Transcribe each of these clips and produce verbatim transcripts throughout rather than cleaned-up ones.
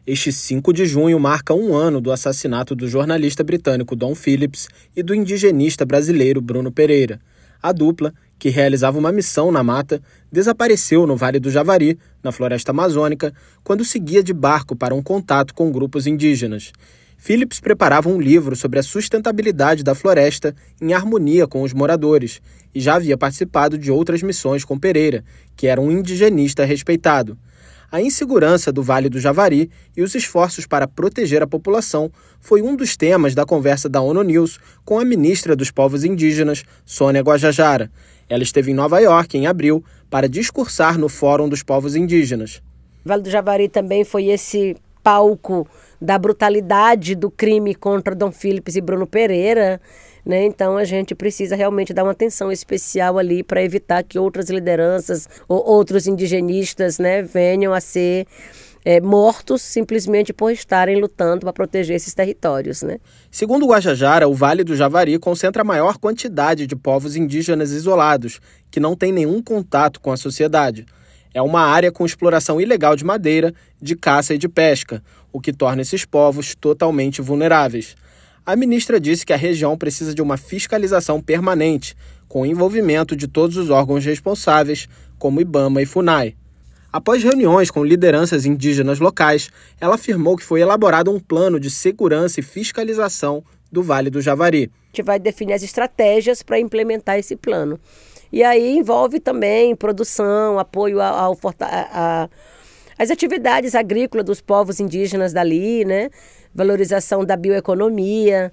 Este cinco de junho marca um ano do assassinato do jornalista britânico Dom Phillips e do indigenista brasileiro Bruno Pereira. A dupla, que realizava uma missão na mata, desapareceu no Vale do Javari, na floresta amazônica, quando seguia de barco para um contato com grupos indígenas. Phillips preparava um livro sobre a sustentabilidade da floresta em harmonia com os moradores e já havia participado de outras missões com Pereira, que era um indigenista respeitado. A insegurança do Vale do Javari e os esforços para proteger a população foi um dos temas da conversa da ONU News com a ministra dos Povos Indígenas, Sônia Guajajara. Ela esteve em Nova York em abril para discursar no Fórum dos Povos Indígenas. O Vale do Javari também foi esse palco da brutalidade do crime contra Dom Phillips e Bruno Pereira, né? Então a gente precisa realmente dar uma atenção especial ali para evitar que outras lideranças ou outros indigenistas, né, venham a ser é, mortos simplesmente por estarem lutando para proteger esses territórios, né? Segundo Guajajara, o Vale do Javari concentra a maior quantidade de povos indígenas isolados, que não têm nenhum contato com a sociedade. É uma área com exploração ilegal de madeira, de caça e de pesca, o que torna esses povos totalmente vulneráveis. A ministra disse que a região precisa de uma fiscalização permanente, com o envolvimento de todos os órgãos responsáveis, como IBAMA e FUNAI. Após reuniões com lideranças indígenas locais, ela afirmou que foi elaborado um plano de segurança e fiscalização do Vale do Javari. A gente vai definir as estratégias para implementar esse plano. E aí envolve também produção, apoio ao, ao, a, a, às atividades agrícolas dos povos indígenas dali, né? Valorização da bioeconomia.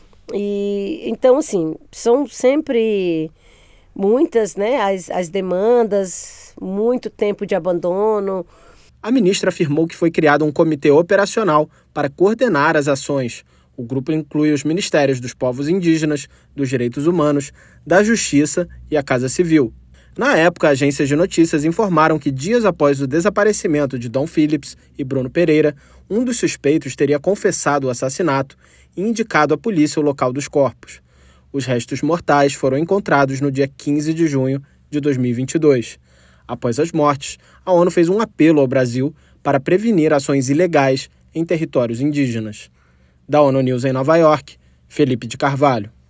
E, então, assim, são sempre muitas, né, as, as demandas, muito tempo de abandono. A ministra afirmou que foi criado um comitê operacional para coordenar as ações. O grupo inclui os Ministérios dos Povos Indígenas, dos Direitos Humanos, da Justiça e a Casa Civil. Na época, agências de notícias informaram que dias após o desaparecimento de Dom Phillips e Bruno Pereira, um dos suspeitos teria confessado o assassinato e indicado à polícia o local dos corpos. Os restos mortais foram encontrados no dia quinze de junho de dois mil e vinte e dois. Após as mortes, a ONU fez um apelo ao Brasil para prevenir ações ilegais em territórios indígenas. Da ONU News em Nova York, Felipe de Carvalho.